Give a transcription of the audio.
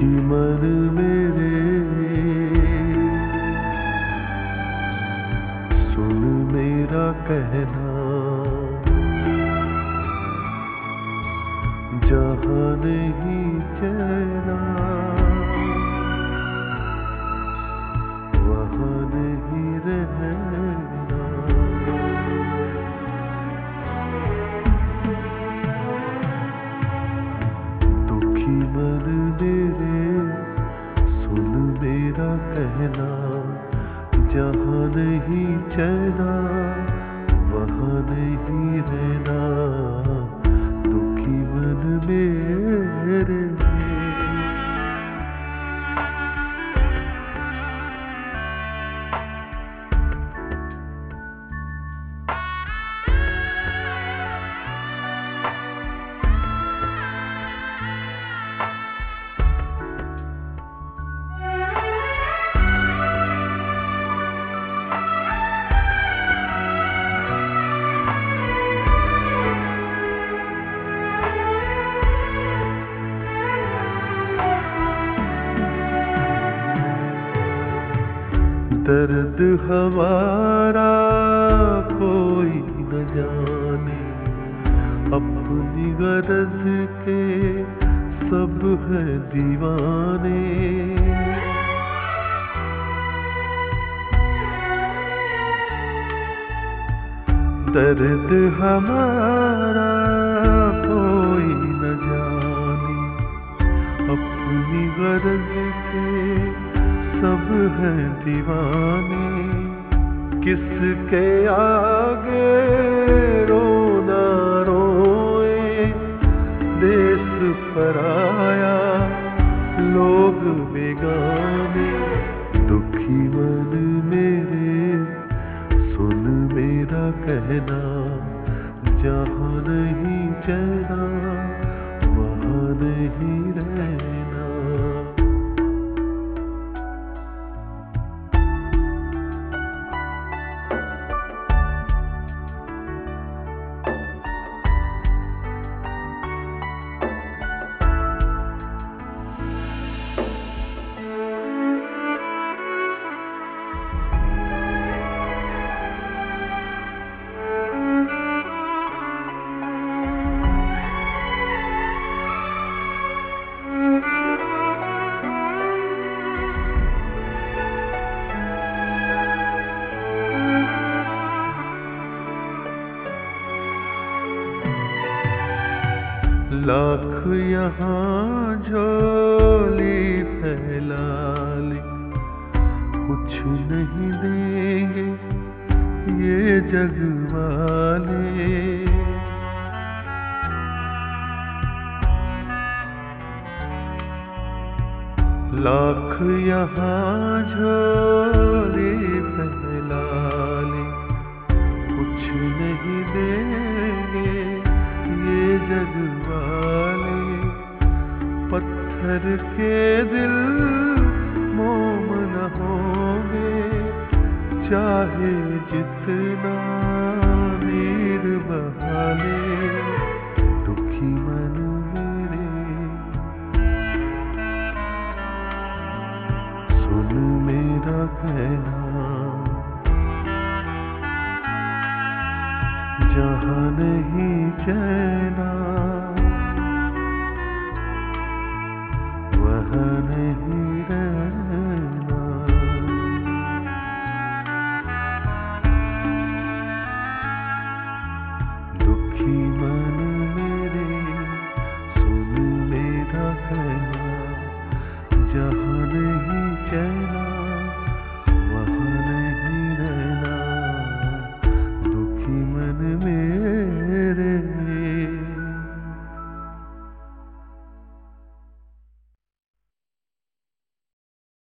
दुखी मन मेरे सुन मेरा कहना, जहाँ नहीं चैना वहाँ नहीं रहना। दुखी मन मेरे सुन मेरा कहना, जहाँ नहीं चैना वहाँ नहीं रहना। दुखी मन मेरे दर्द हमारा कोई न जाने, अपनी गरज के सब है दीवाने। दर्द हमारा कोई न जाने, अपनी गरज के सब है दीवाने। किसके आगे रोना रोए, देश पराया लोग बेगाने। दुखी मन मेरे सुन मेरा कहना, जहाँ नहीं चैना वहाँ नहीं रहना। लाख यहाँ झोली फैला ले, कुछ नहीं देंगे ये जग वाले। लाख यहाँ झोली फैला ले, कुछ नहीं देंगे ये जग वाले। पत्थर के दिल मोम न होंगे, चाहे जितना नीर बहा ले। दुखी मन मेरे सुन मेरा कहना, जहाँ नहीं चैना वहाँ नहीं रहना।